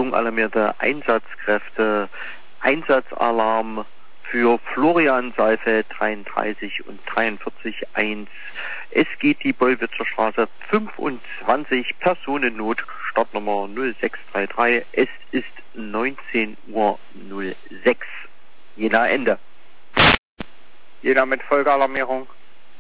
Alarmierung, alarmierte Einsatzkräfte, Einsatzalarm für Florian Saalfeld 33 und 43.1. Es geht die Bollwitzer Straße 25, Personennot, Startnummer 0633. Es ist 19:06 Uhr. Jena Ende. Jena mit Folgealarmierung.